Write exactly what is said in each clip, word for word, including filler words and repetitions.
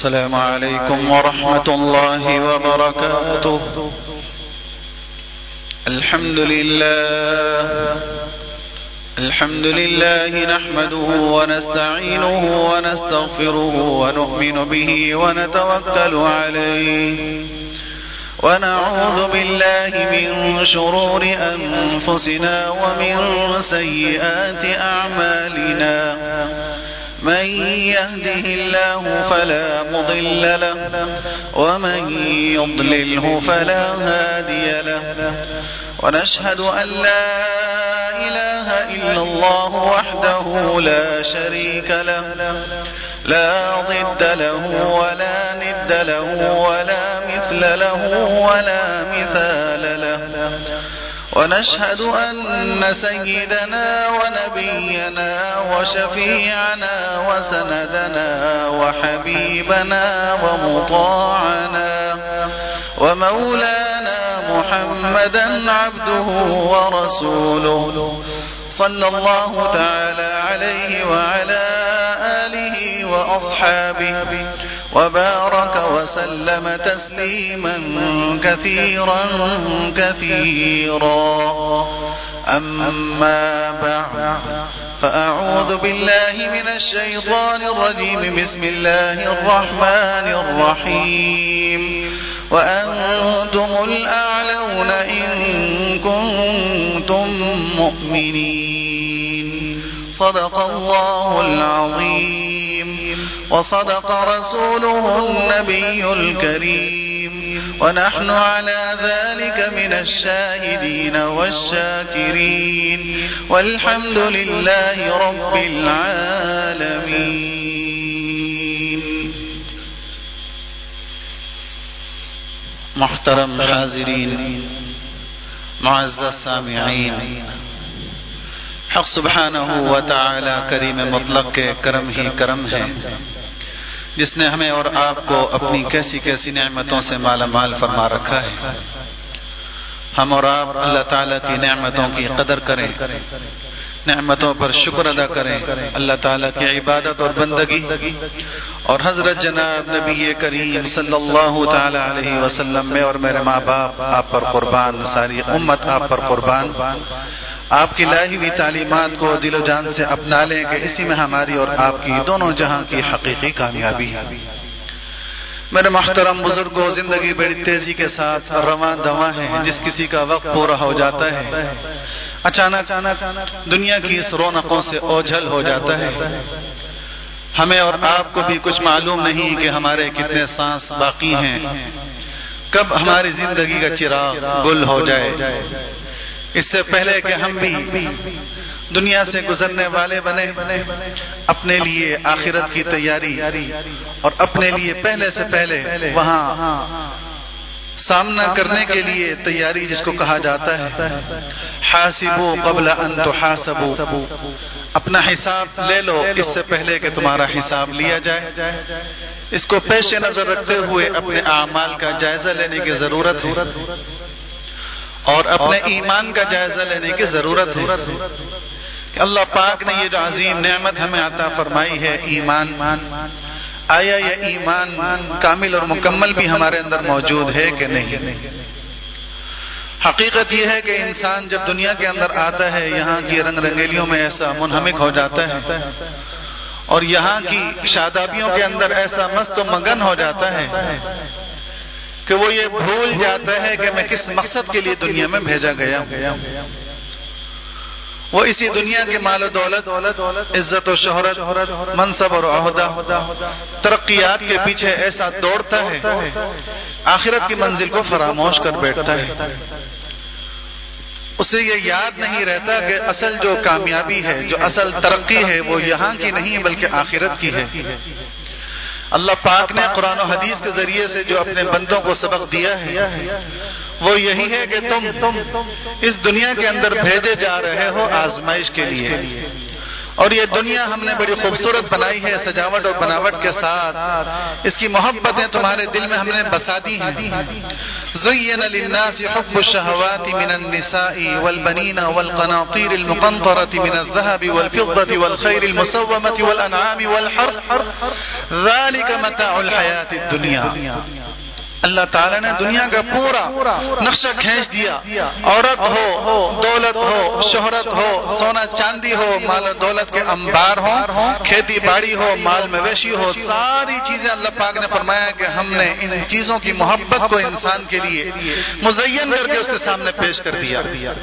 السلام عليكم ورحمة الله وبركاته. الحمد لله الحمد لله نحمده ونستعينه ونستغفره ونؤمن به ونتوكل عليه ونعوذ بالله من شرور أنفسنا ومن سيئات أعمالنا. من يهده الله فلا مضل له ومن يضلله فلا هادي له. ونشهد أن لا إله إلا الله وحده لا شريك له لا ضد له ولا ند له ولا مثل له ولا مثال له. ونشهد أن سيدنا ونبينا وشفيعنا وسندنا وحبيبنا ومطاعنا ومولانا محمدا عبده ورسوله صلى الله تعالى عليه وعلى آله وأصحابه وبارك وسلم تسليما كثيرا كثيرا. أما بعد فأعوذ بالله من الشيطان الرجيم. بسم الله الرحمن الرحيم. وأنتم الأعلون إن كنتم مؤمنين. صدق الله العظيم وصدق رسوله النبي الكريم. ونحن على ذلك من الشاهدين والشاكرين والحمد لله رب العالمين. محترم حاضرین، معزز سامعین، حق سبحانہ و تعالی کریم مطلق کے کرم ہی کرم ہے جس نے ہمیں اور آپ کو اپنی کیسی کیسی نعمتوں سے مالا مال فرما رکھا ہے. ہم اور آپ اللہ تعالی کی نعمتوں کی قدر کریں، نعمتوں پر شکر ادا کریں، اللہ تعالیٰ کی عبادت اور بندگی اور حضرت جناب نبی کریم صلی اللہ تعالی علیہ وسلم میں اور میرے ماں باپ آپ پر قربان، ساری امت آپ پر قربان، آپ کی لائی ہوئی تعلیمات کو دل و جان سے اپنا لیں کہ اسی میں ہماری اور آپ کی دونوں جہاں کی حقیقی کامیابی ہے. میرے محترم بزرگوں، زندگی بڑی تیزی کے ساتھ رواں دواں ہے. جس کسی کا وقت پورا ہو جاتا ہے اچانک دنیا کی اس رونقوں سے اوجھل ہو جاتا ہے. ہمیں اور آپ کو بھی کچھ معلوم نہیں کہ ہمارے کتنے سانس باقی ہیں، کب ہماری زندگی کا چراغ گل ہو جائے. اس سے پہلے کہ ہم بھی دنیا سے گزرنے والے بنے، اپنے لیے آخرت کی تیاری اور اپنے لیے پہلے سے پہلے وہاں سامنا کرنے کے لیے تیاری، جس کو کہا جاتا ہے حاسبو قبل ان تحاسبو، اپنا حساب لے لو اس سے پہلے کہ تمہارا حساب لیا جائے. اس کو پیش نظر رکھتے ہوئے اپنے اعمال کا جائزہ لینے کی ضرورت ہے اور اپنے ایمان کا جائزہ لینے کی ضرورت ہے کہ اللہ پاک نے یہ جو عظیم نعمت ہمیں عطا فرمائی ہے ایمان، آیا یہ ایمان کامل اور مکمل بھی ہمارے اندر موجود ہے کہ نہیں. حقیقت یہ ہے کہ انسان جب دنیا کے اندر آتا ہے یہاں کی رنگ رنگیلیوں میں ایسا منہمک ہو جاتا ہے اور یہاں کی شادابیوں کے اندر ایسا مست و مگن ہو جاتا ہے کہ وہ یہ بھول جاتا ہے کہ میں کس مقصد کے لیے دنیا میں بھیجا گیا ہوں. وہ اسی دنیا کے مال و دولت، عزت و شہرت، منصب اور عہدہ، ترقیات کے پیچھے ایسا دوڑتا ہے آخرت کی منزل کو فراموش کر بیٹھتا ہے. اسے یہ یاد نہیں رہتا کہ اصل جو کامیابی ہے، جو اصل ترقی ہے، وہ یہاں کی نہیں بلکہ آخرت کی ہے. اللہ پاک نے قرآن و حدیث کے ذریعے سے جو اپنے بندوں کو سبق دیا ہے وہ یہی ہے کہ تم اس دنیا کے اندر بھیجے جا رہے ہو آزمائش کے لیے، اور یہ دنیا ہم نے بڑی خوبصورت بنائی ہے سجاوٹ اور بناوٹ کے ساتھ. اس کی محبتیں تمہارے دل میں ہم نے بسا دی ہیں زين للناس حب الشهوات من النساء والبنين والقناطير المقنطرة من الذهب والفضة والخيل المسومة والأنعام والحرث ذلك متاع الحياة الدنيا. اللہ تعالیٰ نے دنیا کا پورا نقشہ کھینچ دیا. عورت ہو، دولت ہو، شہرت ہو، سونا چاندی ہو، مال و دولت کے انبار ہو، کھیتی باڑی ہو، مال مویشی ہو، ساری چیزیں اللہ پاک نے فرمایا کہ ہم نے ان چیزوں کی محبت کو انسان کے لیے مزین کر کے اس کے سامنے پیش کر دیا.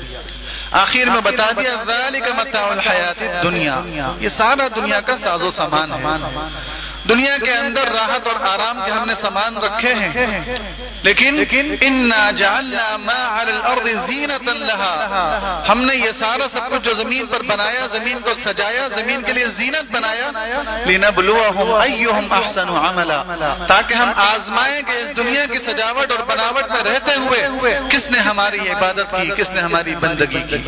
آخر میں بتا دیا ذالک متاع الحیات الدنیا، یہ سارا دنیا کا ساز و سامان ہے. دنیا کے اندر راحت اور آرام کے ہم نے سامان رکھے ہیں، لیکن انا جعلنا ما علی الارض زینۃ لها، ہم نے یہ سارا سب کچھ جو زمین پر بنایا، زمین کو سجایا، زمین کے لیے زینت بنایا، لنبلوہم ایہم احسن عملا، تاکہ ہم آزمائیں کہ اس دنیا کی سجاوٹ اور بناوٹ میں رہتے ہوئے کس نے ہماری عبادت کی، کس نے ہماری بندگی کی.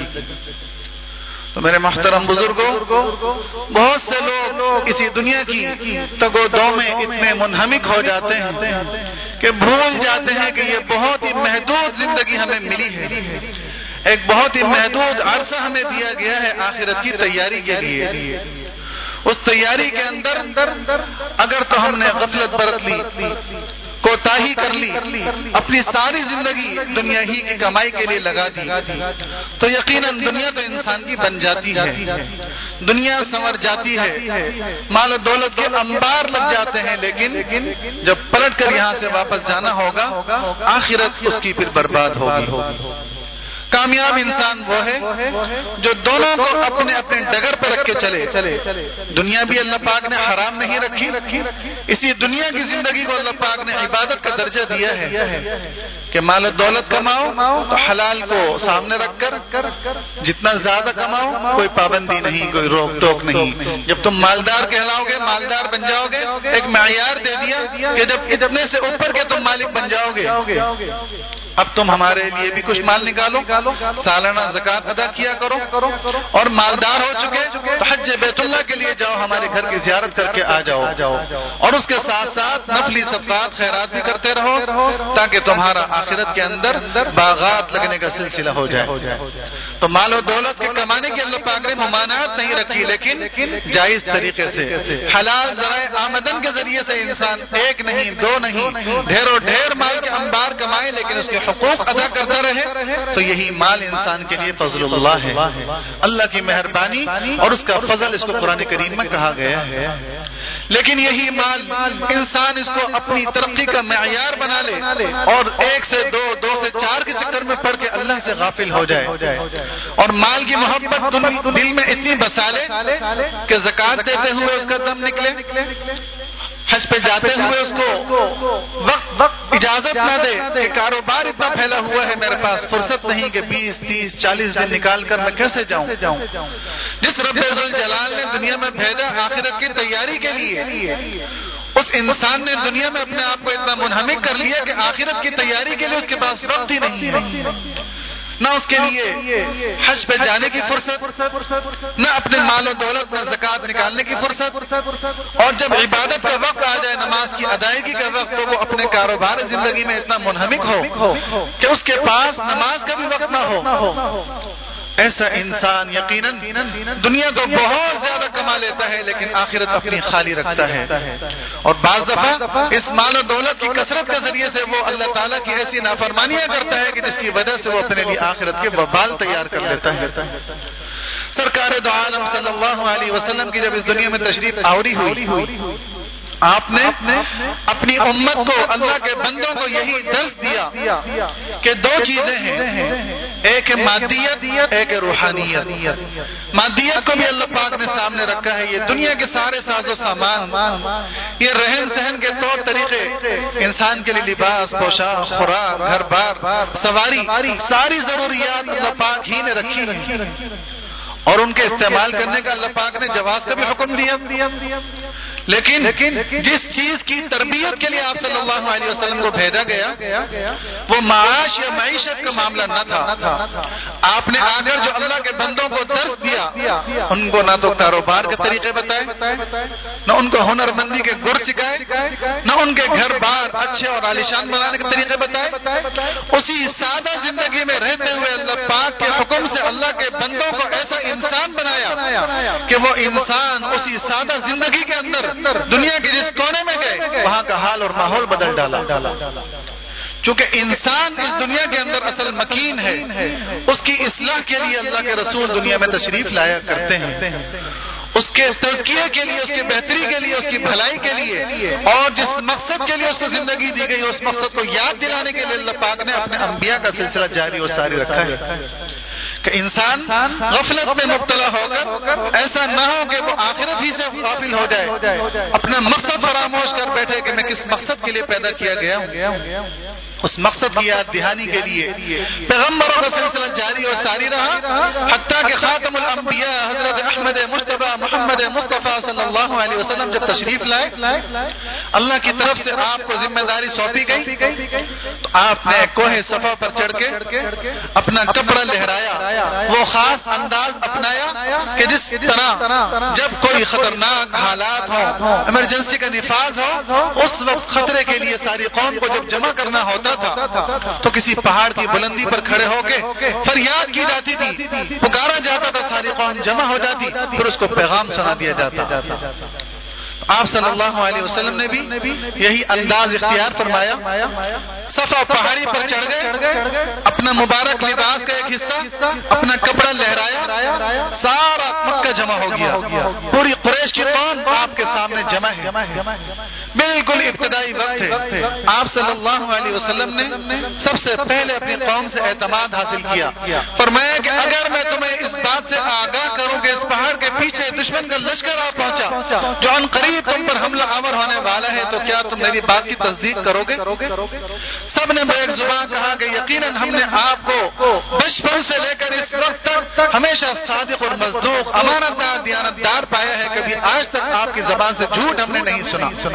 تو میرے محترم بزرگوں، بہت سے لوگ اسی دنیا کی تگ و دو میں اتنے منہمک ہو جاتے ہیں کہ بھول جاتے ہیں کہ یہ بہت ہی محدود زندگی ہمیں ملی ہے، ایک بہت ہی محدود عرصہ ہمیں دیا گیا ہے آخرت کی تیاری کے لیے. اس تیاری کے اندر اگر تو ہم نے غفلت برت لی، کوتاہی کر لی، اپنی ساری زندگی دنیا ہی کی کمائی کے لیے لگا دی، تو یقیناً دنیا تو انسان کی بن جاتی ہے، دنیا سنور جاتی ہے، مال و دولت کے انبار لگ جاتے ہیں، لیکن جب پلٹ کر یہاں سے واپس جانا ہوگا آخرت اس کی پھر برباد ہوگی. کامیاب انسان وہ ہے جو دونوں کو اپنے اپنے ڈگر پر رکھ کے چلے. دنیا بھی اللہ پاک نے حرام نہیں رکھی، اسی دنیا کی زندگی کو اللہ پاک نے عبادت کا درجہ دیا ہے کہ مال و دولت کماؤ تو حلال کو سامنے رکھ کر جتنا زیادہ کماؤ، کوئی پابندی نہیں، کوئی روک ٹوک نہیں. جب تم مالدار کہلاؤ گے، مالدار بن جاؤ گے، ایک معیار دے دیا کہ جب اتنے سے اوپر کے تم مالک بن جاؤ گے، اب تم ہمارے لیے بھی کچھ مال نکالو، سالانہ زکات ادا کیا کرو، اور مالدار ہو چکے تو حج بیت اللہ کے لیے جاؤ، ہمارے گھر کی زیارت کر کے آ جاؤ، اور اس کے ساتھ ساتھ نفلی صدقات خیرات بھی کرتے رہو تاکہ تمہارا آخرت کے اندر باغات لگنے کا سلسلہ ہو جائے. تو مال و دولت کے کمانے کی اللہ پاک نے ممانعت نہیں رکھی، لیکن جائز طریقے سے حلال ذرائع آمدن کے ذریعے سے انسان ایک نہیں، دو نہیں، ڈھیروں ڈھیر مال کے انبار کمائے لیکن اس کے حقوق ادا کرتا رہے، تو یہی مال انسان کے لیے فضل اللہ ہے، اللہ کی مہربانی اور اس کا فضل اس کو قرآن کریم میں کہا گیا ہے. لیکن یہی مال انسان اس کو اپنی ترقی کا معیار بنا لے اور ایک سے دو، دو سے چار کے چکر میں پڑھ کے اللہ سے غافل ہو جائے اور مال کی محبت دل میں اتنی بسا لے کہ زکات دیتے ہوئے اس کا دم نکلے، حج پہ جاتے ہوئے اس کو وقت وقت اجازت نہ دے کہ کاروبار اتنا پھیلا ہوا ہے میرے پاس فرصت نہیں کہ بیس تیس چالیس دن نکال کر میں کیسے جاؤں. جس رب الجلال نے دنیا میں بھیجا آخرت کی تیاری کے لیے، اس انسان نے دنیا میں اپنے آپ کو اتنا منہمک کر لیا کہ آخرت کی تیاری کے لیے اس کے پاس وقت ہی نہیں ہے، نہ اس کے لیے حج پہ جانے کی فرصت، نہ اپنے مال و دولت میں زکات نکالنے کی فرصت، اور جب عبادت کا وقت آ جائے، نماز کی ادائیگی کا وقت، تو وہ اپنے کاروبار زندگی میں اتنا منہمک ہو کہ اس کے پاس نماز کا بھی وقت نہ ہو. ایسا انسان یقیناً دنیا تو بہت زیادہ کما لیتا ہے لیکن آخرت اپنی خالی رکھتا ہے، اور بعض دفعہ اس مال و دولت کی کثرت کے ذریعے سے وہ اللہ تعالیٰ کی ایسی نافرمانیاں کرتا ہے کہ جس کی وجہ سے وہ اپنے لیے آخرت کے وبال تیار کر لیتا ہے. سرکار دو عالم صلی اللہ علیہ وسلم کی جب اس دنیا میں تشریف آوری ہوئی، آپ نے اپنی امت کو، اللہ کے بندوں کو یہی درس دیا کہ دو چیزیں ہیں، ایک ہے مادیت، ایک ہے روحانیت. مادیت کو بھی اللہ پاک نے سامنے رکھا ہے، یہ دنیا کے سارے ساز و سامان، یہ رہن سہن کے طور طریقے، انسان کے لیے لباس، پوشاک، خوراک، گھر بار، سواری، ساری ضروریات اللہ پاک ہی نے رکھی ہیں، اور ان کے استعمال کرنے کا اللہ پاک نے جواز کا بھی حکم دیا. لیکن جس چیز کی تربیت کے لیے آپ صلی اللہ علیہ وسلم کو بھیجا گیا وہ معاش یا معیشت کا معاملہ نہ تھا. آپ نے آ کر جو اللہ کے بندوں کو درس دیا، ان کو نہ تو کاروبار کے طریقے بتائے، نہ ان کو ہنر مندی کے گر سکھائے، نہ ان کے گھر بار اچھے اور عالیشان بنانے کے طریقے بتائے. اسی سادہ زندگی میں رہتے ہوئے اللہ پاک کے حکم سے اللہ کے بندوں کو ایسا انسان بنایا کہ وہ انسان اسی سادہ زندگی کے اندر دنیا کے جس کونے میں گئے وہاں کا حال اور ماحول بدل ڈالا. چونکہ انسان اس دنیا کے اندر اصل مکین ہے، اس کی اصلاح کے لیے اللہ کے رسول دنیا میں تشریف لایا کرتے ہیں. اس کے تزکیے کے لیے، اس کی بہتری کے لیے، اس کی بھلائی کے لیے، اور جس مقصد کے لیے اس کو زندگی دی گئی اس مقصد کو یاد دلانے کے لیے اللہ پاک نے اپنے انبیاء کا سلسلہ جاری و ساری رکھا ہے کہ انسان غفلت میں مبتلا ہو کر ایسا نہ ہو کہ وہ آخرت ہی سے غافل ہو جائے، اپنا مقصد فراموش کر بیٹھے کہ میں کس مقصد کے لیے پیدا کیا گیا ہوں. اس مقصد کی یاد دہانی کے لیے پیغمبروں کا سلسلہ جاری اور ساری رہا، حتیٰ کہ خاتم الانبیاء حضرت احمد مجتبیٰ محمد مصطفیٰ صلی اللہ علیہ وسلم جب تشریف لائے، اللہ کی طرف سے آپ کو ذمہ داری سونپی گئی تو آپ نے کوہ صفا پر چڑھ کے اپنا کپڑا لہرایا، وہ خاص انداز اپنایا کہ جس طرح جب کوئی خطرناک حالات ہو، ایمرجنسی کا نفاذ ہو، اس وقت خطرے کے لیے ساری قوم کو جب جمع کرنا ہوتا تھا تو کسی پہاڑ کی بلندی پر کھڑے ہو کے فریاد کی جاتی تھی، پکارا جاتا تھا، ساری قوم جمع ہو جاتی، پھر اس کو پیغام سنا دیا جاتا. آپ صلی اللہ علیہ وسلم نے بھی یہی انداز اختیار فرمایا. صفا پہاڑی پر چڑھ گئے، اپنا مبارک لباس کا ایک حصہ، اپنا کپڑا لہرایا، سارا مکہ جمع ہو گیا، پوری قریش کی قوم آپ کے سامنے جمع ہے. بالکل ابتدائی وقت ہے، آپ صلی اللہ علیہ وسلم نے سب سے پہلے اپنی قوم سے اعتماد حاصل کیا. فرمایا کہ اگر میں تمہیں اس بات سے آگاہ کروں کہ اس پہاڑ کے پیچھے دشمن کا لشکر آ پہنچا جو ان قریب تم پر حملہ آور ہونے والا ہے، تو کیا تم میری بات کی تصدیق کرو گے؟ سب نے ایک زبان کہا کہ یقیناً ہم نے آپ کو بچپن سے لے کر اس وقت تک ہمیشہ صادق اور مصدوق، امانت دار، دیانت دار پایا ہے، کبھی آج تک آپ کی زبان سے جھوٹ ہم نے نہیں سنا.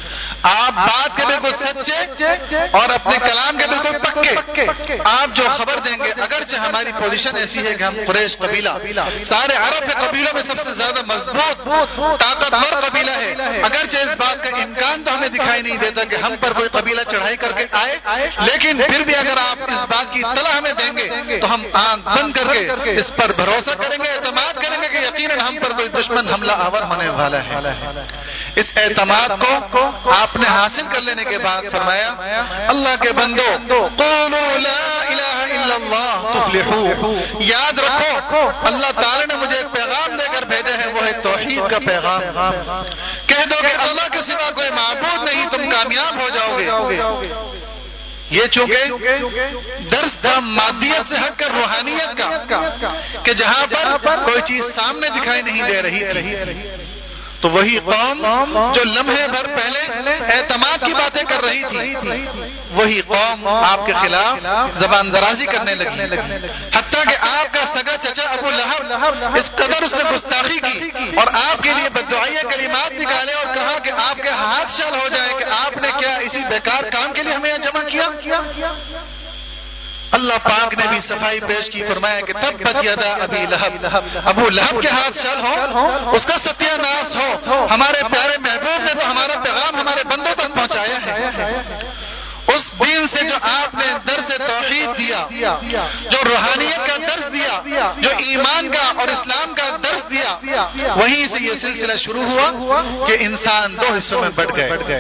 آپ بات کے بالکل سچے اور اپنے کلام کے بالکل پکے. آپ جو خبر دیں گے، اگرچہ ہماری پوزیشن ایسی ہے کہ ہم قریش قبیلہ سارے عرب کے قبیلوں میں سب سے زیادہ مضبوط طاقتور قبیلہ ہے، اگرچہ اس بات کا امکان تو ہمیں دکھائی نہیں دیتا کہ ہم پر کوئی قبیلہ چڑھائی کر کے آئے، لیکن پھر بھی اگر آپ اس بات کی اطلاع ہمیں دیں گے تو ہم آنکھ بند کر کے اس پر بھروسہ کریں گے، اعتماد کریں گے کہ یقیناً ہم پر کوئی دشمن حملہ آور ہونے والا ہے. اس اعتماد کو آپ نے حاصل کر لینے کے بعد فرمایا، اللہ کے بندو قولوا لا الہ الا اللہ تفلحوا، یاد رکھو اللہ تعالی نے مجھے ایک پیغام دے کر بھیجا ہے، وہ ہے توحید کا پیغام. کہہ دو کہ اللہ کے سوا کوئی معبود نہیں، تم کامیاب ہو جاؤ گے. یہ چونکہ درس تھا مادیت سے ہٹ کر روحانیت کا کہ جہاں پر کوئی چیز سامنے دکھائی نہیں دے رہی تھی تو وہی قوم جو لمحے بھر پہلے اعتماد کی باتیں کر رہی تھی، وہی قوم آپ کے خلاف زبان درازی کرنے لگی، حتیٰ کہ آپ کا سگا چچا ابو لہب اس قدر اس نے گستاخی کی اور آپ کے لیے بددعائیہ کلمات نکالے اور کہا کہ آپ کے ہاتھ شل ہو جائے کہ آپ نے کیا اسی بیکار کام کے لیے ہمیں جمع کیا. اللہ پاک نے بھی صفائی پیش کی، فرمایا کہ تبت یدا ابی لہب، ابو لہب کے ہاتھ شل ہو، اس کا ستیہ ناش ہو. ہمارے پیارے محبوب نے تو ہمارا پیغام ہمارے بندوں تک پہنچایا ہے. اس دین سے جو آپ نے درس توحید دیا، جو روحانیت کا درس دیا، جو ایمان کا اور اسلام کا درس دیا، وہیں سے یہ سلسلہ شروع ہوا کہ انسان دو حصوں میں بٹ گئے،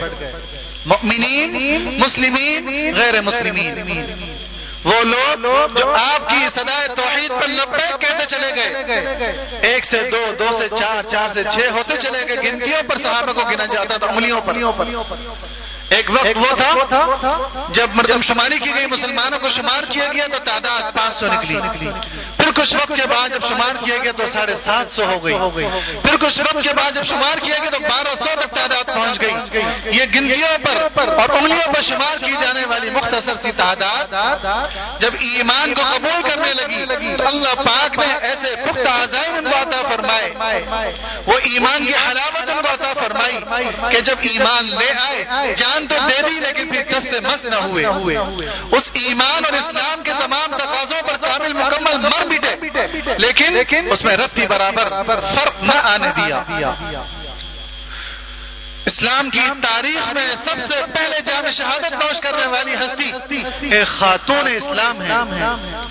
مؤمنین مسلمین غیر مسلمین. وہ لوگ جو آپ کی صدائے توحید پر لبیک کہتے چلے گئے، ایک سے دو، دو سے چار، چار سے چھ ہوتے چلے گئے، گنتیوں پر صحابہ کو گنا جاتا تھا، انگلیوں پر. ایک وقت وہ تھا جب مردم شماری کی گئی، مسلمانوں کو شمار کیا گیا تو تعداد پانچ سو نکلی. پھر کچھ وقت کے بعد جب شمار کیا گیا تو ساڑھے سات سو ہو گئی، پھر کچھ وقت کے بعد جب شمار کیا گیا تو بارہ سو تک تعداد پہنچ گئی۔ یہ گنتیوں پر اور انگلیوں پر شمار کی جانے والی مختصر سی تعداد جب ایمان کو قبول کرنے لگی تو اللہ پاک نے ایسے پختہ عزائم ان کو عطا فرمائے، وہ ایمان کی حلاوت ان کو عطا فرمائی کہ جب ایمان لے آئے جان تو دے دی لیکن پھر ٹس سے مس نہ ہوئے، اس ایمان اور اسلام کے تمام تقاضوں پر کامل مکمل مر بیٹھے لیکن اس میں رتی برابر فرق نہ آنے دیا۔ اسلام کی تاریخ میں سب سے پہلے جام شہادت نوش کرنے والی ہستی ایک خاتون اسلام ہے۔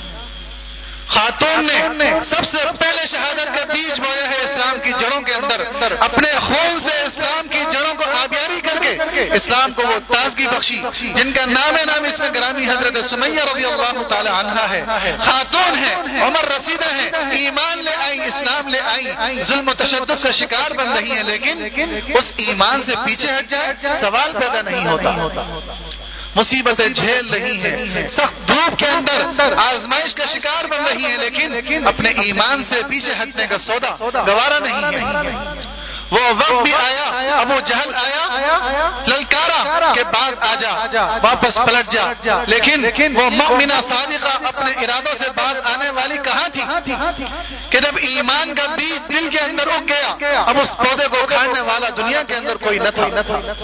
خاتون نے سب سے پہلے شہادت کا بیج بویا ہے اسلام کی جڑوں کے اندر، اپنے خون سے اسلام کی جڑوں کو آبیاری کر کے اسلام کو وہ تازگی بخشی جن کا نام نام اس میں گرامی حضرت سمیہ رضی اللہ تعالی عنہا ہے۔ خاتون ہے، عمر رسیدہ ہے، ایمان لے آئی، اسلام لے آئی، ظلم و تشدد کا شکار بن رہی ہیں لیکن اس ایمان سے پیچھے ہٹ جائے سوال پیدا نہیں ہوتا۔ مصیبتیں جھیل رہی ہیں، سخت دھوپ کے اندر آزمائش کا شکار بن رہی ہیں لیکن اپنے ایمان سے پیچھے ہٹنے کا سودا گوارا نہیں ہے۔ وہ وقت بھی آیا، ابو جہل آیا، للکارا کے بعد آ جا، واپس پلٹ جا، لیکن وہ مؤمنہ صادقہ اپنے ارادوں سے باز آنے والی کہاں تھی کہ جب ایمان کا بیج دل کے اندر اگ گیا اب اس پودے کو اکھاڑنے والا دنیا کے اندر کوئی نہ تھا۔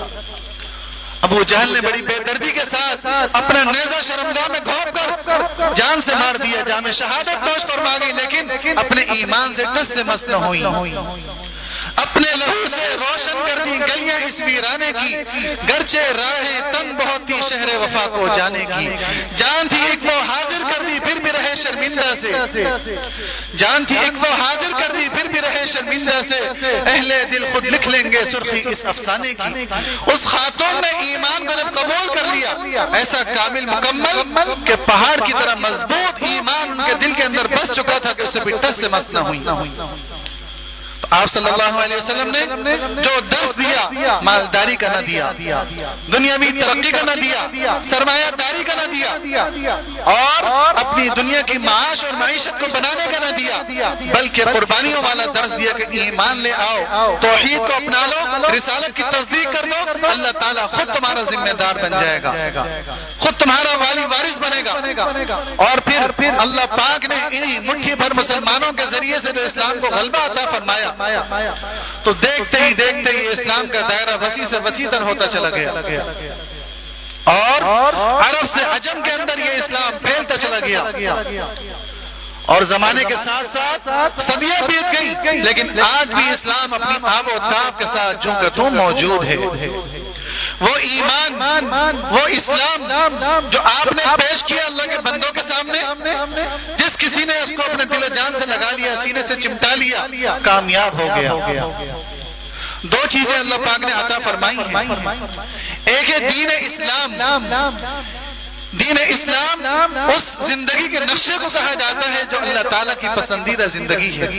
ابو جہل نے بڑی بے دردی کے ساتھ اپنا نیزہ شرمگاہ میں گھونپ کر جان سے مار دیا، جام شہادت نوش فرما گئی لیکن اپنے ایمان سے ٹس سے مس نہ ہوئی، اپنے لہو سے روشن کر دی گلیاں اس ویرانے کی، گرچہ راہیں تنگ بہت تھی شہر وفا کو جانے کی، جان تھی ایک وہ حاضر کر دی پھر بھی رہے شرمندہ سے، جان تھی ایک وہ حاضر کر دی پھر بھی رہے شرمندہ سے، اہل دل خود لکھ لیں گے سرخی اس افسانے کی۔ اس خاتون نے ایمان کو جب قبول کر لیا ایسا کامل مکمل کہ پہاڑ کی طرح مضبوط ایمان ان کے دل کے اندر بس چکا تھا کہ اسے بھی ٹس سے مس نہ ہوئی۔ آپ صلی اللہ علیہ وسلم نے جو درس دیا مالداری کا نہ دیا، دنیاوی ترقی کا نہ دیا، سرمایہ داری کا نہ دیا اور اپنی دنیا کی معاش اور معیشت کو بنانے کا نہ دیا، بلکہ قربانیوں والا درس دیا کہ ایمان لے آؤ، توحید کو اپنا لو، رسالت کی تصدیق کر دو، اللہ تعالیٰ خود تمہارا ذمہ دار بن جائے گا، خود تمہارا والی وارث بنے گا۔ اور پھر اللہ پاک نے انہی مٹھی بھر مسلمانوں کے ذریعے سے جو اسلام کو غلبہ عطا فرمایا تو دیکھتے ہی دیکھتے ہی اسلام کا دائرہ وسیع سے وسیع تر ہوتا چلا گیا اور عرب سے عجم کے اندر یہ اسلام پھیلتا چلا گیا اور زمانے کے ساتھ ساتھ صدیاں بیت گئی لیکن آج بھی اسلام اپنی آب و تاب کے ساتھ جو کہ تم موجود ہے۔ وہ ایمان، وہ اسلام جو آپ نے پیش کیا اللہ کے بندوں کے سامنے، جس کسی نے اس کو اپنے دل و جان سے لگا لیا، سینے سے چمٹا لیا، کامیاب ہو گیا۔ دو چیزیں اللہ پاک نے عطا فرمائی ہیں، ایک ہے دین اسلام۔ دین اسلام اس زندگی کے نقشے کو کہا جاتا ہے جو اللہ تعالیٰ کی پسندیدہ زندگی ہے،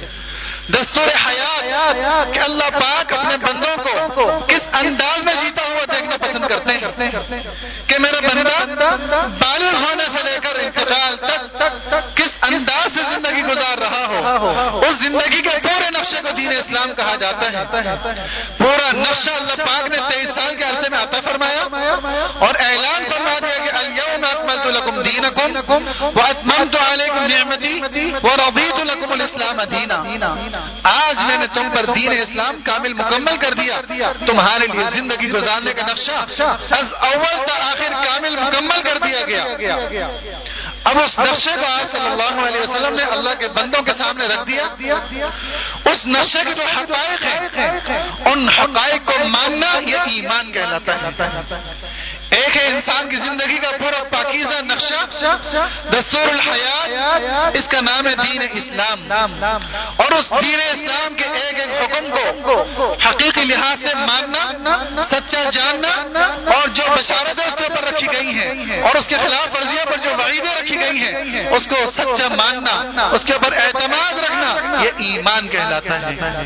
دستور حیات کہ اللہ پاک اپنے بندوں کو کس انداز میں جیتا ہوا دیکھنا پسند کرتے ہیں کہ میرا بندہ بالغ ہونے سے لے کر انتقال تک کس انداز سے زندگی گزار رہا ہو، اس زندگی کے پورے نقشے کو دین اسلام کہا جاتا ہے۔ پورا نقشہ اللہ پاک نے تیئیس سال کے عرصے میں عطا فرمایا اور اعلان فرما دیا کہ الیوم اکملت لکم دینکم واتممت علیکم نعمتی ورضیت لکم الاسلام دینا۔ آج میں نے تم پر دین اسلام کامل مکمل کر دیا، تمہارے لیے زندگی گزارنے کا نقشہ از اول تا آخر کامل مکمل کر دیا گیا۔ اب اس نقشے کو آپ صلی اللہ علیہ وسلم نے اللہ کے بندوں کے سامنے رکھ دیا۔ اس نقشے کے جو حقائق ہیں ان حقائق کو ماننا یہ ایمان کہلاتا ہے۔ ایک ہے انسان کی زندگی کا پورا پاکیزہ نقشہ دستور الحیات، اس کا نام ہے دین اسلام، اور اس دین اسلام کے ایک ایک حکم کو حقیقی لحاظ سے ماننا، سچا جاننا اور جو بشارتیں اس کے اوپر رکھی گئی ہیں اور اس کے خلاف ورزیوں پر جو وعیدیں رکھی گئی ہیں اس کو سچا ماننا، اس کے اوپر اعتماد رکھنا، یہ ایمان کہلاتا ہے۔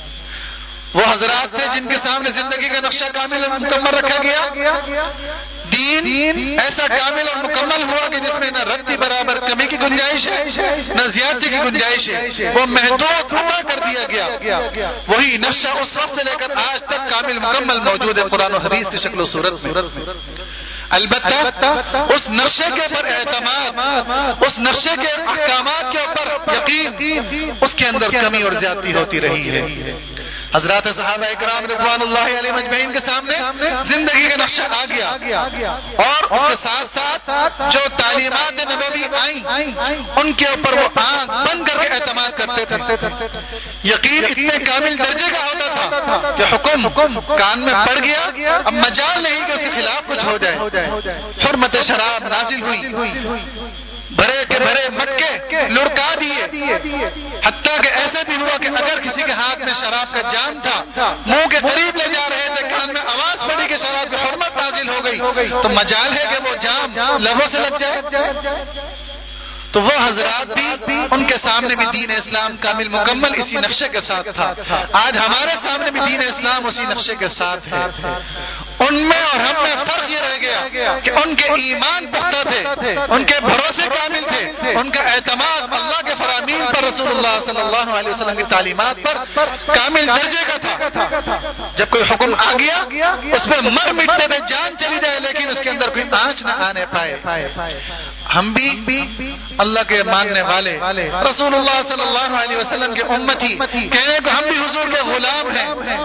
وہ حضرات تھے جن کے سامنے زندگی کا نقشہ کامل مکمل رکھا گیا، دین ایسا کامل اور مکمل ہوا کہ جس میں نہ رتی برابر کمی کی گنجائش ہے نہ زیادتی کی گنجائش ہے، وہ محدود عطا کر دیا گیا۔ وہی نقشہ اس وقت سے لے کر آج تک کامل مکمل موجود ہے قرآن و حدیث کی شکل و صورت میں۔ البتہ اس نقشے کے اوپر اعتماد، اس نقشے کے احکامات کے اوپر یقین، اس کے اندر کمی اور زیادتی ہوتی رہی ہے۔ حضرات صحابہ اکرام رضوان اللہ علیہ مجمعین کے سامنے زندگی کا نقشہ آ گیا، اور اس کے ساتھ ساتھ جو تعلیمات نبوی آئیں ان کے اوپر وہ آنکھ بند کر کے اعتماد کرتے تھے۔ یقین اتنے کامل درجے کا ہوتا تھا کہ حکم کان میں پڑ گیا، اب مجال نہیں کہ اس کے خلاف کچھ ہو جائے۔ حرمت شراب نازل ہوئی، بھرے کے بھرے مٹکے لڑکا دیے، حتیٰ کہ ایسے بھی ہوا کہ اگر کسی کے ہاتھ میں شراب کا جام تھا، منہ کے قریب لے جا رہے تھے، کان میں آواز پڑی کہ شراب کی حرمت نازل ہو گئی، تو مجال ہے کہ وہ جام لبوں سے لگ جائے۔ تو وہ حضرات بھی، ان کے سامنے بھی دین اسلام کامل مکمل اسی نقشے کے ساتھ تھا۔ آج ہمارے سامنے بھی دین اسلام اسی نقشے کے ساتھ ہے۔ ان میں اور ہم میں فرق یہ رہ گیا کہ ان کے ایمان پختہ تھے، ان کے بھروسے کامل تھے، ان کا اعتماد اللہ کے فرامین پر، رسول اللہ صلی اللہ علیہ وسلم کی تعلیمات پر کامل درجے کا تھا۔ جب کوئی حکم آ گیا اس میں مر مٹنے دے، جان چلی جائے، لیکن اس کے اندر کوئی آنچ نہ آنے پائے۔ ہم بھی اللہ کے ماننے والے، رسول اللہ صلی اللہ علیہ وسلم کے امتی، کہنے کو ہم بھی حضور کے غلام ہیں۔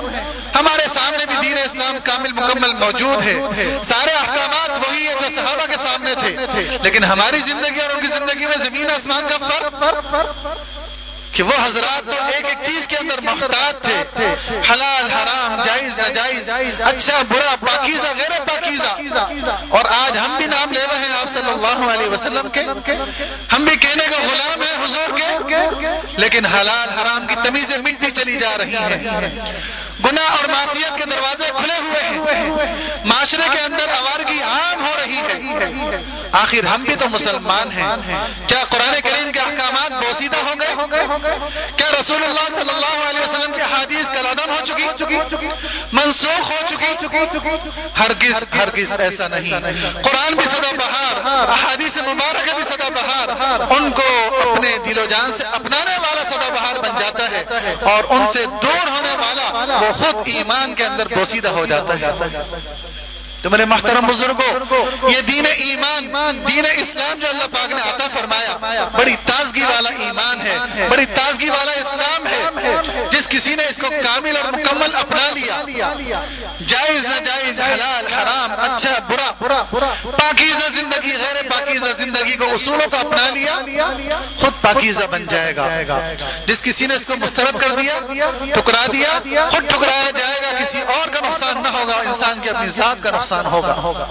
ہمارے سامنے بھی دین اسلام کامل مکمل موجود ہے، سارے احکامات وہی ہے جو صحابہ کے سامنے تھے، لیکن ہماری زندگی اور ان کی زندگی میں زمین آسمان کا فرق کہ وہ حضرات تو ایک ایک چیز کے اندر محتاط تھے، حلال حرام، جائز ناجائز، اچھا برا، پاکیزہ غیر پاکیزہ، اور آج ہم بھی نام لے رہے ہیں آپ صلی اللہ علیہ وسلم کے، ہم بھی کہنے کا غلام ہیں حضور کے، لیکن حلال حرام کی تمیزیں مٹتی چلی جا رہی ہیں، گناہ اور معصیت کے دروازے کھلے ہوئے ہیں، معاشرے کے اندر آوارگی عام ہو رہی ہے۔ آخر ہم بھی تو مسلمان ہیں، کیا قرآن کریم کے احکامات بوسیدہ ہو گئے؟ کیا رسول اللہ صلی اللہ علیہ وسلم کی حدیث کلادم ہو چکی، منسوخ ہو چکی؟ ہرگز ہرگز ایسا نہیں۔ قرآن بھی سدا بہار، احادیث مبارکہ بھی سدا بہار، ان کو اپنے دل و جان سے اپنانے والا سدا بہار بن جاتا ہے، اور ان سے دور ہونے والا وہ خود ایمان کے اندر بوسیدہ ہو جاتا ہے۔ تو میرے محترم بزرگوں، یہ دین ایمان، دین اسلام جو اللہ پاک نے عطا فرمایا، بڑی تازگی والا ایمان ہے، بڑی تازگی والا اسلام ہے۔ جس کسی نے اس کو کامل اور مکمل اپنا لیا، جائز ناجائز، حلال حرام، اچھا برا، پاکیزہ زندگی غیر پاکیزہ زندگی کو، اصولوں کو اپنا لیا، خود پاکیزہ بن جائے گا۔ جس کسی نے اس کو مسترد کر دیا، ٹکرا دیا، خود ٹکرایا جائے گا، کسی اور کا نقصان نہ ہوگا، انسان کی اپنی ذات کا نقصان ہوگا۔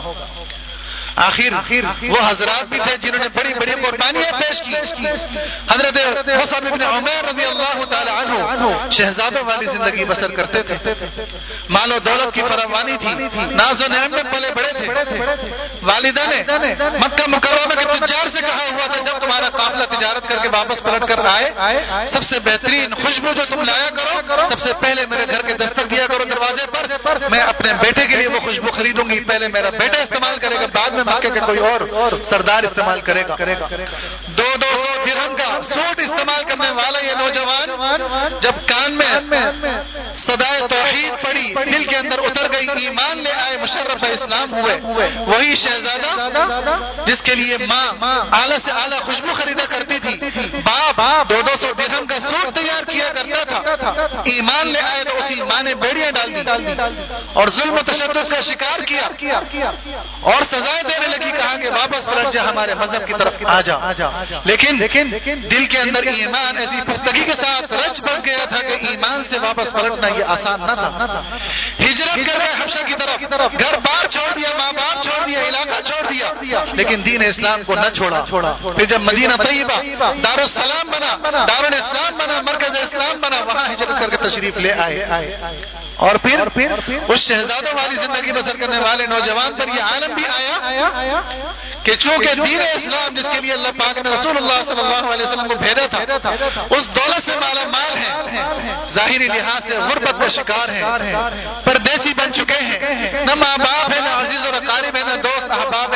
آخر وہ حضرات بھی تھے جنہوں نے بڑی بڑی قربانیاں پیش کی۔ حضرت مصعب بن عمیر رضی اللہ تعالی عنہ شہزادوں والی زندگی بسر کرتے تھے، مال و دولت کی فراوانی تھی، ناز و نعمت میں پلے بڑے تھے۔ والدہ نے مکہ مکرمہ کے تجار سے کہا ہوا تھا، جب تمہارا قافلہ تجارت کر کے واپس پلٹ کر آئے، سب سے بہترین خوشبو جو تم لایا کرو، سب سے پہلے میرے گھر کے دستک دیا کرو دروازے پر، میں اپنے بیٹے کے لیے وہ خوشبو خریدوں گی، پہلے میرا بیٹا استعمال کرے گا، بعد میں مکے کے کوئی اور سردار استعمال کرے گا۔ دو دو سو درہم کا سوٹ استعمال کرنے والا یہ نوجوان جب کان میں صدائے توحید پڑی، دل کے اندر اتر گئی، ایمان لے آئے، مشرف اسلام ہوئے، وہی شہزادہ جس کے لیے ماں اعلیٰ سے اعلیٰ خوشبو خریدا کرتی تھی، باپ دو دو سو درہم کا سوٹ تیار کیا کرتا تھا، ایمان لے آئے تو اسی ماں نے بیڑیاں ڈال دی اور ظلم و تشدد کا شکار کیا، اور سزائیں دینے لگی، کہا کہ واپس پلٹ جا، ہمارے مذہب کی طرف آ جا۔ لیکن دل کے اندر ایمان ایسی پختگی کے ساتھ رچ بس گیا تھا کہ ایمان سے واپس پلٹنا یہ آسان نہ تھا۔ ہجرت کر گئے حبشہ کی طرف، گھر بار چھوڑ دیا، ماں باپ چھوڑ دیا، علاقہ چھوڑ دیا، لیکن دین اسلام کو نہ چھوڑا۔ پھر جب مدینہ طیبہ دارالسلام بنا، دارالاسلام بنا، مرکز اسلام بنا، وہاں ہجرت کر کے تشریف لے آئے، اور پھر اس شہزادوں والی زندگی بسر کرنے والے نوجوان پر یہ عالم بھی آیا کہ چونکہ دین اسلام جس کے لیے اللہ پاک نے رسول اللہ صلی اللہ علیہ وسلم کو بھیجا تھا، اس دولت سے مالا مال ہے، ظاہری لحاظ سے غربت کا شکار ہے، پردیسی بن چکے ہیں، نہ ماں باپ ہے، نہ عزیز اور اقارب ہے، نہ دوست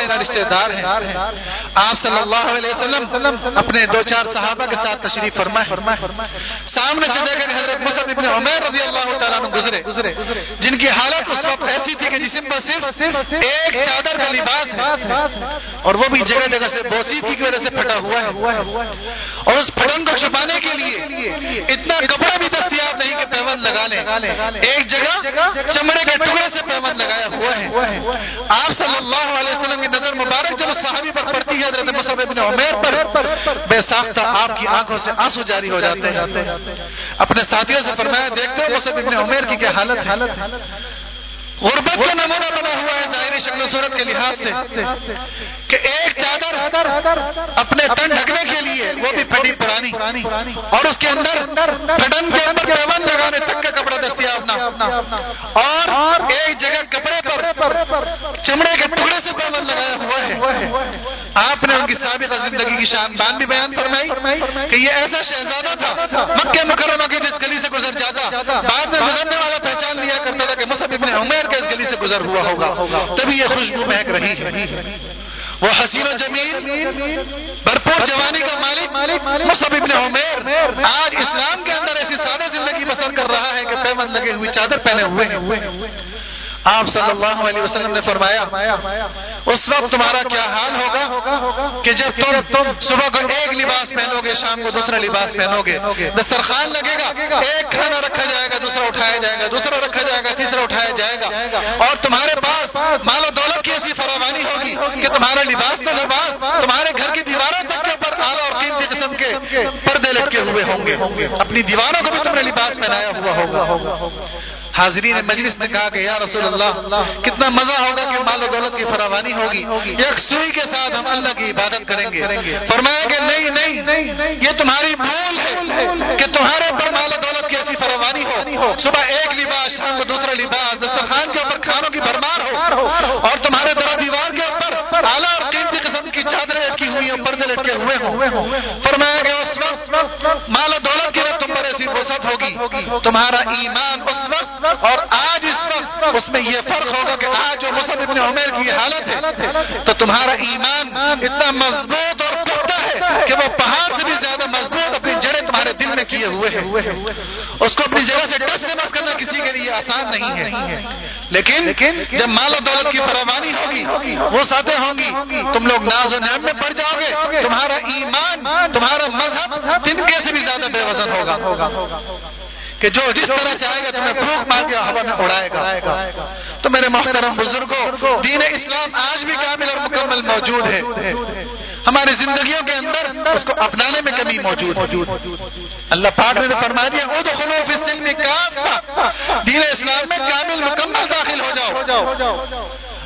میرا رشتہ دار ہے. آپ صلی اللہ علیہ وسلم اپنے دو چار صحابہ کے ساتھ تشریف فرمائے. سامنے سے دیکھا کہ حضرت مصعب ابن عمیر رضی اللہ تعالیٰ عنہ گزرے, جن کی حالت اس وقت ایسی تھی کہ جسم پر صرف ایک چادر کا لباس ہے, اور وہ بھی جگہ جگہ سے بوسیدگی کی وجہ سے پھٹا ہوا ہے, اور اس پھٹن کو چھپانے کے لیے اتنا کپڑا بھی دستیاب نہیں کہ پیوند لگا لیں. ایک جگہ چمڑے کے ٹکڑے سے پیوند لگایا ہوا ہے. آپ صلی اللہ علیہ وسلم کی نظر مبارک جب اس صحابی پر پڑتی ہے حضرت مصعب ابن عمیر پر, بے ساختہ آپ کی آنکھوں سے آنسو جاری ہو جاتے ہیں. اپنے ساتھیوں سے فرمایا, دیکھتے ہو مصعب ابن عمیر کی کیا حالت ہے. غربت کا نمونہ بنا ہوا ہے ظاہری شکل و صورت کے لحاظ سے کہ ایک چادر اپنے تن ڈھکنے کے لیے, وہ بھی پھٹی پرانی, اور اس کے اندر پھٹن کے اوپر پیوند لگانے تک کا کپڑا دستیاب نہ, اور ایک جگہ کپڑے پر چمڑے کے ٹکڑے سے پیوند لگایا ہوا ہے. آپ نے ان کی سابقہ زندگی کی شان بان بھی بیان فرمائی کہ یہ ایسا شہزادہ تھا مکہ مکرمہ کی جس گلی سے گزر جاتا, بعد میں گزرنے والا پہچان لیا کرتا تھا کہ مصعب ابن عمیر کے اس گلی سے گزر ہوا ہوگا, تبھی یہ خوشبو مہک رہی ہے. وہ حسین و جمیل بھرپور جوانی کا مالک مصعب ابن عمیر آج اسلام کے اندر ایسی سادہ زندگی بسر کر رہا ہے کہ پیوند لگے ہوئی چادر پہنے ہوئے ہیں. آپ صلی اللہ علیہ وسلم نے فرمایا, اس وقت تمہارا کیا حال ہوگا کہ جب تم صبح کو ایک لباس پہنو گے, شام کو دوسرا لباس پہنو گے, دسترخوان لگے گا, ایک کھانا رکھا جائے گا, دوسرا اٹھایا جائے گا, دوسرا رکھا جائے گا, تیسرا اٹھایا جائے گا, اور تمہارے پاس مال و دولت کی ایسی فراوانی ہوگی کہ تمہارا لباس کا لباس تمہارے گھر کی دیواروں تک کے اوپر اعلیٰ اور قیمتی قسم کے پردے لٹکے ہوئے ہوں گے, اپنی دیواروں کو بھی تم نے لباس پہنایا ہوا ہوگا. حاضرین مجلس نے کہا کہ یا رسول اللہ, کتنا مزہ ہوگا کہ مال و دولت کی فراوانی ہوگی, یکسوئی کے ساتھ ہم اللہ کی عبادت کریں گے. فرمایا کہ نہیں نہیں, یہ تمہاری بھول ہے کہ تمہارے اوپر مال و دولت کی ایسی فراوانی ہو, صبح ایک لباس, شام کو دوسرا لباس, دسترخوان کے اوپر کھانوں کی بھرمار ہو, اور تمہارے در دیوار کے اوپر اعلیٰ اور قیمتی قسم کی چادریں رکھی ہوئی ہیں, پردے لٹکے ہوئے ہوں. فرمایا کہ اس وقت مال و دولت کی جب تم پر ایسی وسعت ہوگی, تمہارا ایمان اس وقت اور آج اس وقت اس میں یہ فرق ہوگا کہ آج جو مصعب ابن عمیر کی حالت ہے تو تمہارا ایمان اتنا مضبوط اور پختہ ہے کہ وہ پہاڑ سے بھی زیادہ مضبوط اپنی جڑیں تمہارے دل میں کیے ہوئے ہیں. اس کو اپنی جگہ سے ٹس سے بس کرنا کسی کے لیے آسان نہیں ہے, لیکن جب مال و دولت کی فراوانی ہوگی, وہ ساتیں ہوں گی, تم لوگ ناز و نعمت میں پڑ جاؤ گے, تمہارا ایمان, تمہارا مذہب تنکے سے بھی زیادہ بے وزن ہوگا کہ جو جس طرح چاہے گا تمہیں پھونک مار کے ہوا میں اڑائے گا. تو میرے محترم بزرگوں, دین اسلام آج بھی کامل اور مکمل موجود ہے. ہماری زندگیوں کے اندر اس کو اپنانے میں کمی موجود ہے. اللہ پاک نے فرما دیا, ادخلوا فی السلم کافہ, دین اسلام میں کامل مکمل داخل ہو جاؤ.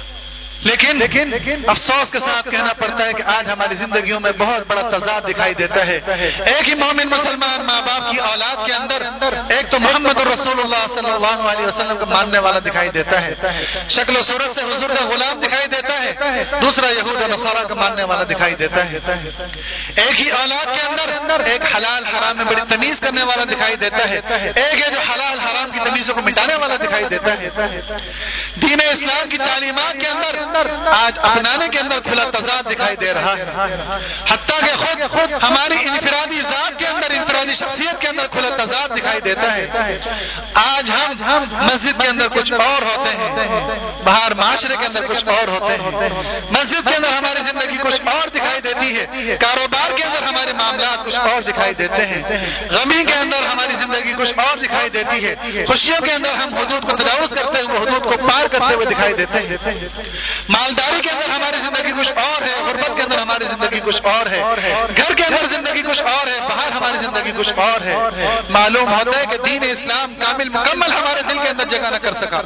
لیکن افسوس کے ساتھ کہنا پڑتا ہے کہ آج ہماری زندگیوں میں بہت بڑا تضاد دکھائی دیتا ہے. ایک ہی مومن مسلمان ماں باپ کی اولاد کے اندر ایک تو محمد رسول اللہ صلی اللہ علیہ وسلم کو ماننے والا دکھائی دیتا ہے, شکل و صورت سے حضور کا غلام دکھائی دیتا ہے, دوسرا یہود و نصارہ کو ماننے والا دکھائی دیتا ہے. ایک ہی اولاد کے اندر ایک حلال حرام میں بڑی تمیز کرنے والا دکھائی دیتا ہے, ایک ہے جو حلال حرام کی تمیزوں کو مٹانے والا دکھائی دیتا ہے. دین اسلام کی تعلیمات کے اندر آج اپنانے کے اندر کھلا تضاد دکھائی دے رہا ہے, حتیٰ کہ خود خود ہماری انفرادی ذات کے اندر, انفرادی شخصیت کے اندر کھلا تضاد دکھائی دیتا ہے. آج ہم مسجد کے اندر کچھ اور ہوتے ہیں, باہر معاشرے کے اندر کچھ اور ہوتے ہیں. مسجد کے اندر ہماری زندگی کچھ اور دکھائی دیتی ہے, کاروبار کے اندر ہمارے معاملات کچھ اور دکھائی دیتے ہیں, غمی کے اندر ہماری زندگی کچھ اور دکھائی دیتی ہے, خوشیوں کے اندر ہم حدود کو تجاوز کرتے ہوئے, حدود کو پار کرتے ہوئے دکھائی دیتے ہیں. مالداری کے اندر ہماری زندگی کچھ اور ہے, غربت کے اندر ہماری زندگی کچھ اور ہے, گھر کے اندر زندگی کچھ اور ہے, باہر ہماری زندگی کچھ اور ہے. معلوم ہوتا ہے کہ دین اسلام کامل مکمل ہمارے دل کے اندر جگہ نہ کر سکا.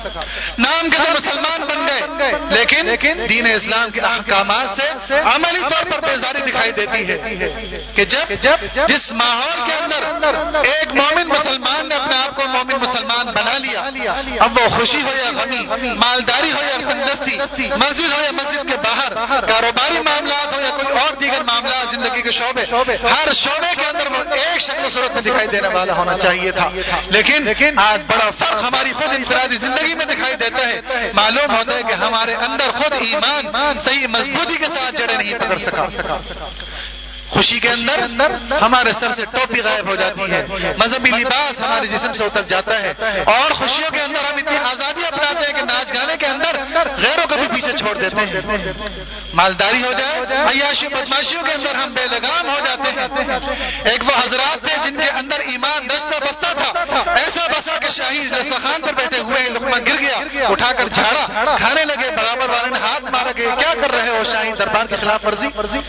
نام کے اندر مسلمان بن گئے, لیکن دین اسلام کے احکامات سے عملی طور پر بیزاری دکھائی دیتی ہے کہ جب جس ماحول کے اندر ایک مومن مسلمان نے اپنے آپ کو مومن مسلمان بنا لیا, اب وہ خوشی ہو یا غمی, مالداری ہو یا تندرستی, مسجد ہو یا مسجد کے باہر, کاروباری معاملات ہو یا کوئی اور دیگر معاملات, زندگی کے شعبے, ہر شعبے کے اندر وہ ایک شکل و صورت میں دکھائی دینے والا ہونا چاہیے تھا. لیکن آج بڑا فرق ہماری خود انفرادی زندگی میں دکھائی دیتا ہے. معلوم ہوتا ہے کہ ہم ہمارے اندر خود ایمان صحیح مضبوطی کے ساتھ جڑے نہیں پکڑ سکا. خوشی کے اندر ہمارے سر سے ٹوپی غائب ہو جاتی ہے، مذہبی لباس ہمارے جسم سے اتر جاتا ہے، اور خوشیوں کے اندر ہم اتنی آزادی اپناتے ہیں کہ ناچ گانے کے اندر غیروں کو بھی پیچھے چھوڑ دیتے ہیں. مالداری ہو جائے، عیاشی بدماشیوں کے اندر ہم بے لگام ہو جاتے ہیں. ایک وہ حضرات تھے جن کے اندر ایمان دستہ بستہ تھا، ایسا بسا کہ شاہی دسترخوان پر بیٹھے ہوئے لقمہ گر گیا، اٹھا کر جھاڑا، کھانے لگے، برابر والے نے ہاتھ مارا کہ کیا کر رہے ہو شاہی دربار کی خلاف ورزی.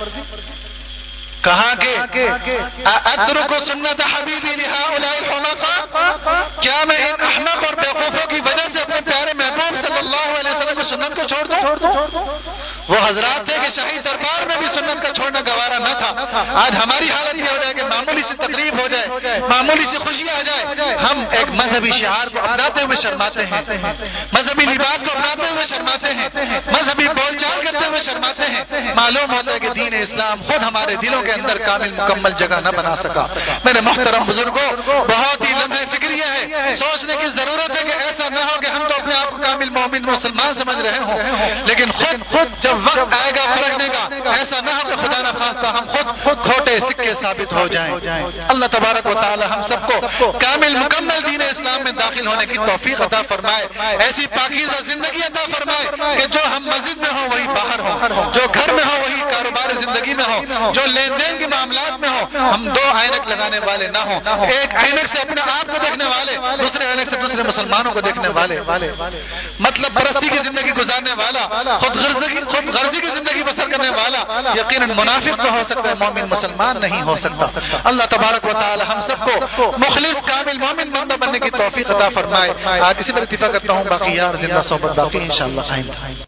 کہا کہ اترک سنت حبیبی لہؤلاء الحمقاء، کیا میں ان احمق اور بیوقوفوں کی وجہ سے اپنے پیارے محبوب صلی اللہ علیہ وسلم کی سنت کو چھوڑ دوں؟ وہ حضرات تھے کہ شاہی دربار میں بھی سنت کا چھوڑنا گوارا نہ تھا. آج ہماری حالت یہ ہو جائے کہ معمولی سی تقریب ہو جائے، معمولی سی خوشی آ جائے، ہم ایک مذہبی شعار کو اپناتے ہوئے شرماتے ہیں، مذہبی لباس کو اپناتے ہوئے شرماتے ہیں، مذہبی بول چال کرتے ہوئے شرماتے ہیں. معلوم ہوتا ہے کہ دین اسلام خود ہمارے دلوں کے اندر کامل مکمل جگہ نہ بنا سکا. میرے محترم بزرگوں، بہت ہی لمحہ فکریہ ہے، سوچنے کی ضرورت ہے کہ ایسا نہ ہو کہ ہم تو اپنے آپ کو کامل مومن مسلمان سمجھ رہے ہوں، لیکن خود خود جب وقت آئے گا پلٹنے کا، ایسا نہ ہو کہ خدا نہ خواستہ ہم خود کھوٹے سکے ثابت ہو جائیں. اللہ تبارک و تعالی ہم سب کو کامل مکمل دین اسلام میں داخل ہونے کی توفیق عطا فرمائے، ایسی پاکیزہ زندگی عطا فرمائے کہ جو ہم مسجد میں ہوں وہی باہر ہوں، جو گھر میں ہو وہی کاروبار زندگی میں ہو، جو لین دین کے معاملات میں ہو ہم دو عینک لگانے والے نہ ہوں، ایک عینک سے اپنے آپ کو دیکھنے والے، دوسرے عینک سے دوسرے مسلمانوں کو دیکھنے والے، مطلب پرستی کی زندگی گزارنے والا، خود غرضی خود غرضی کی زندگی بسر کرنے والا یقیناً منافق تو ہو سکتا ہے، مومن مسلمان نہیں ہو سکتا. اللہ تبارک و تعالی ہم سب کو مخلص کامل مومن بندہ بننے کی توفیق عطا فرمائے. آج اسی پر اتفاق کرتا ہوں، باقی یار زندہ صحبت باقی انشاءاللہ قائم.